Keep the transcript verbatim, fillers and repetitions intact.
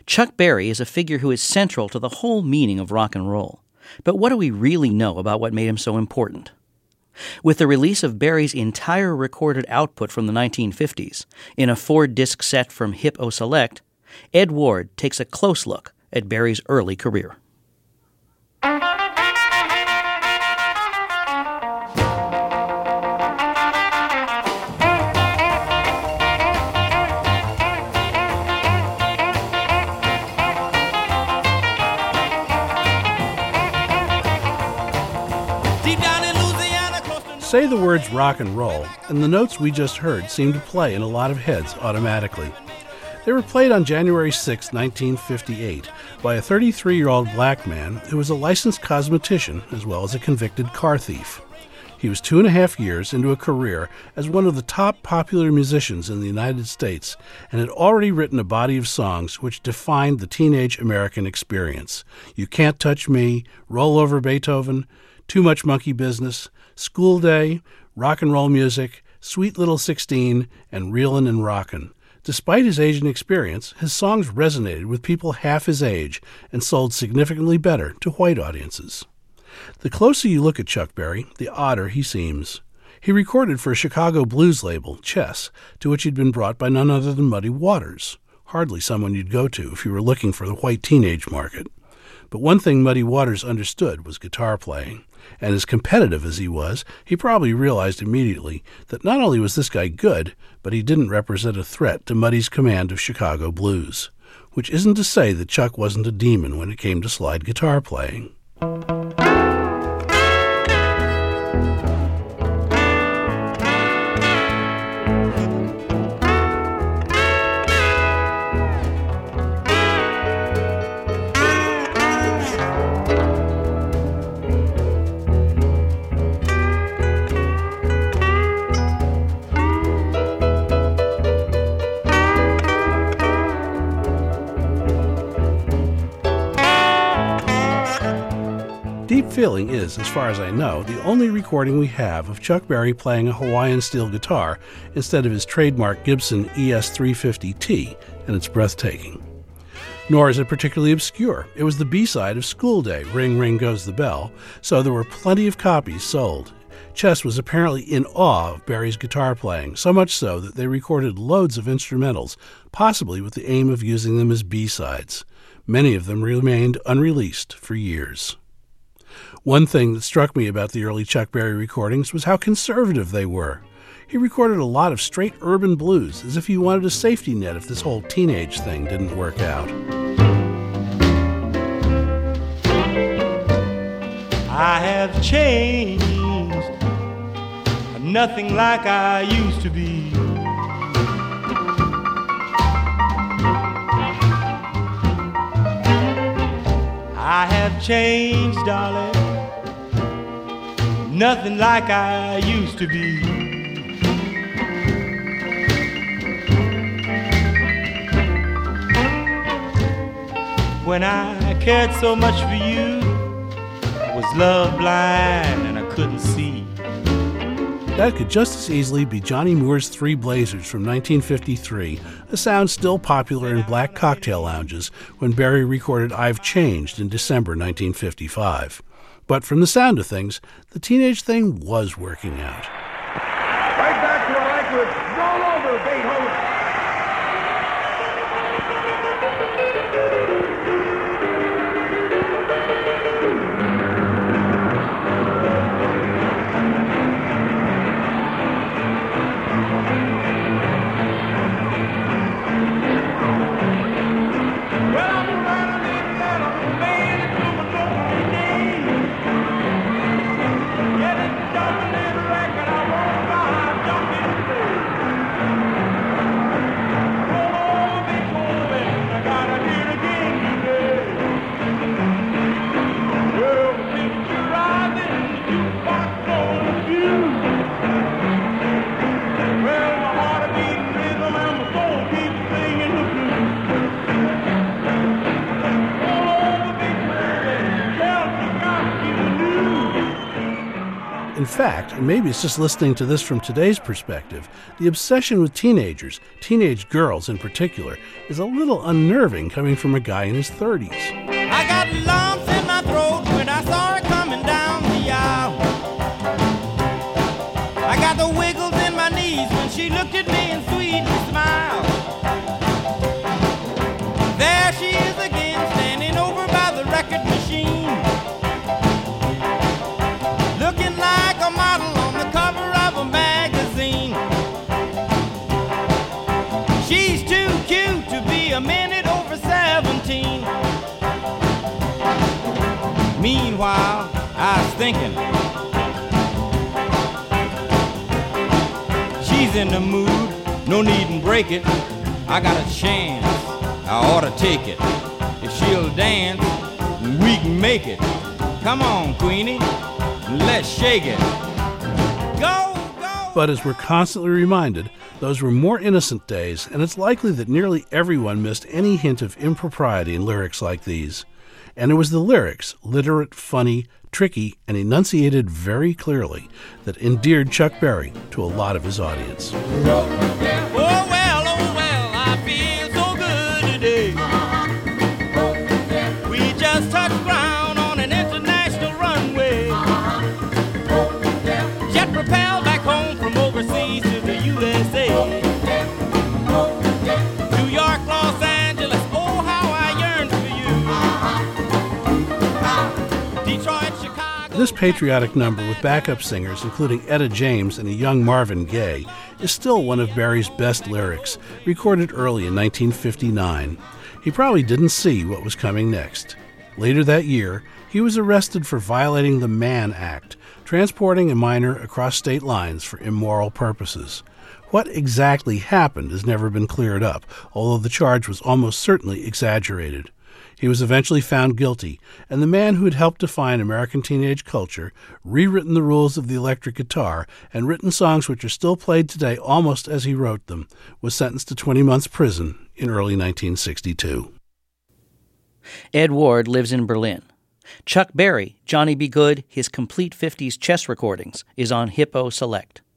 Chuck Berry is a figure who is central to the whole meaning of rock and roll. But what do we really know about what made him so important? With the release of Berry's entire recorded output from the nineteen fifties in a four-disc set from Hip-O Select, Ed Ward takes a close look at Berry's early career. Say the words rock and roll, and the notes we just heard seem to play in a lot of heads automatically. They were played on January sixth, nineteen fifty-eight, by a thirty-three-year-old black man who was a licensed cosmetician as well as a convicted car thief. He was two and a half years into a career as one of the top popular musicians in the United States and had already written a body of songs which defined the teenage American experience. You Can't Touch Me, Roll Over Beethoven, Too Much Monkey Business, School Day, Rock and Roll Music, Sweet Little Sixteen, and Reelin' and Rockin'. Despite his age and experience, his songs resonated with people half his age and sold significantly better to white audiences. The closer you look at Chuck Berry, the odder he seems. He recorded for a Chicago blues label, Chess, to which he'd been brought by none other than Muddy Waters, hardly someone you'd go to if you were looking for the white teenage market. But one thing Muddy Waters understood was guitar playing. And as competitive as he was, he probably realized immediately that not only was this guy good, but he didn't represent a threat to Muddy's command of Chicago blues. Which isn't to say that Chuck wasn't a demon when it came to slide guitar playing. Deep Feeling is, as far as I know, the only recording we have of Chuck Berry playing a Hawaiian steel guitar instead of his trademark Gibson E S three fifty T, and it's breathtaking. Nor is it particularly obscure. It was the B-side of School Day, Ring Ring Goes the Bell, so there were plenty of copies sold. Chess was apparently in awe of Berry's guitar playing, so much so that they recorded loads of instrumentals, possibly with the aim of using them as B-sides. Many of them remained unreleased for years. One thing that struck me about the early Chuck Berry recordings was how conservative they were. He recorded a lot of straight urban blues, as if he wanted a safety net if this whole teenage thing didn't work out. I have changed, nothing like I used to be. I have changed, darling, nothing like I used to be. When I cared so much for you, I was love blind and I couldn't see. That could just as easily be Johnny Moore's Three Blazers from nineteen fifty-three, a sound still popular in black cocktail lounges when Berry recorded I've Changed in December nineteen fifty-five. But from the sound of things, the teenage thing was working out. Right back to the right with Roll Over Beethoven. Yeah, this is Doctor Little Record. In fact, and maybe it's just listening to this from today's perspective, the obsession with teenagers, teenage girls in particular, is a little unnerving coming from a guy in his thirties. I got lumps in my throat when I saw her coming down the aisle. I got the wiggles in my knees when she looked at me and sweetly smiled. There she is again, standing over by the record machine, looking like a model on the cover of a magazine. She's too cute to be a minute over seventeen. Meanwhile, I was thinking, she's in the mood, no need to break it. I got a chance, I ought to take it. If she'll dance, we can make it. Come on, Queenie, let's shake it. Go, go! But as we're constantly reminded, those were more innocent days, and it's likely that nearly everyone missed any hint of impropriety in lyrics like these. And it was the lyrics, literate, funny, tricky, and enunciated very clearly, that endeared Chuck Berry to a lot of his audience. Oh well, oh well, I feel so good today. We just touched ground on an international runway. Jet propelled back home from overseas to the U S A. New York, Los Angeles, oh how I yearn for you. Detroit, Chicago. This patriotic number with backup singers, including Etta James and a young Marvin Gaye, is still one of Berry's best lyrics, recorded early in nineteen fifty-nine. He probably didn't see what was coming next. Later that year, he was arrested for violating the Mann Act, transporting a minor across state lines for immoral purposes. What exactly happened has never been cleared up, although the charge was almost certainly exaggerated. He was eventually found guilty, and the man who had helped define American teenage culture, rewritten the rules of the electric guitar, and written songs which are still played today almost as he wrote them, was sentenced to twenty months prison in early nineteen sixty-two. Ed Ward lives in Berlin. Chuck Berry, Johnny B. Goode, his complete fifties chess recordings, is on Hippo Select.